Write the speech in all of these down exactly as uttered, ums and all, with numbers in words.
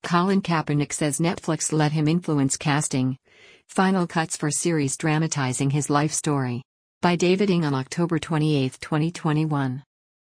Colin Kaepernick says Netflix let him influence casting. Final cuts for series dramatizing his life story. By David Ng on October twenty-eighth, twenty twenty-one.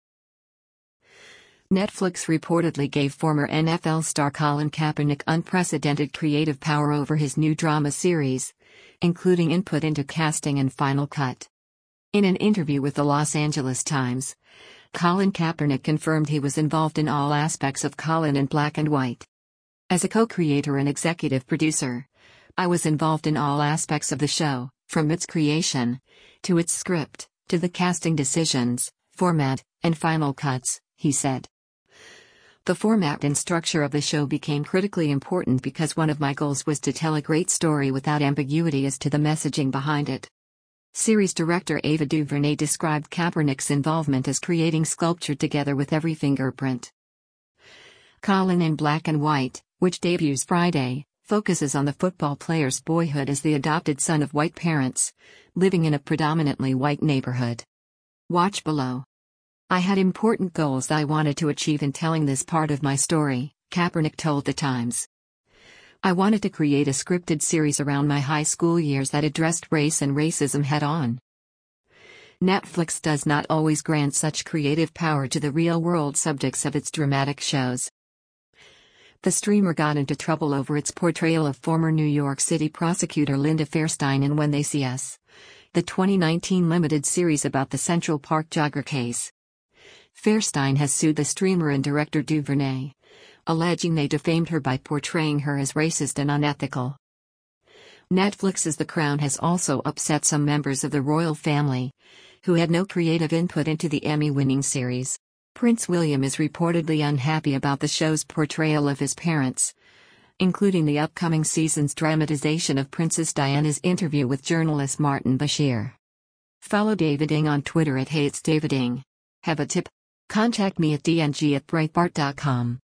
Netflix reportedly gave former N F L star Colin Kaepernick unprecedented creative power over his new drama series, including input into casting and final cut. In an interview with the Los Angeles Times, Colin Kaepernick confirmed he was involved in all aspects of Colin in Black and White. As a co-creator and executive producer, I was involved in all aspects of the show, from its creation, to its script, to the casting decisions, format, and final cuts, he said. The format and structure of the show became critically important because one of my goals was to tell a great story without ambiguity as to the messaging behind it. Series director Ava DuVernay described Kaepernick's involvement as creating sculpture together with every fingerprint. Colin in Black and White, which debuts Friday, focuses on the football player's boyhood as the adopted son of white parents, living in a predominantly white neighborhood. Watch below. I had important goals I wanted to achieve in telling this part of my story, Kaepernick told The Times. I wanted to create a scripted series around my high school years that addressed race and racism head-on. Netflix does not always grant such creative power to the real-world subjects of its dramatic shows. The streamer got into trouble over its portrayal of former New York City prosecutor Linda Fairstein in When They See Us, the twenty nineteen limited series about the Central Park jogger case. Fairstein has sued the streamer and director DuVernay, alleging they defamed her by portraying her as racist and unethical. Netflix's The Crown has also upset some members of the royal family, who had no creative input into the Emmy-winning series. Prince William is reportedly unhappy about the show's portrayal of his parents, including the upcoming season's dramatization of Princess Diana's interview with journalist Martin Bashir. Follow David Ng on Twitter at Hey It's David Ng. Have a tip? Contact me at d n g at breitbart dot com.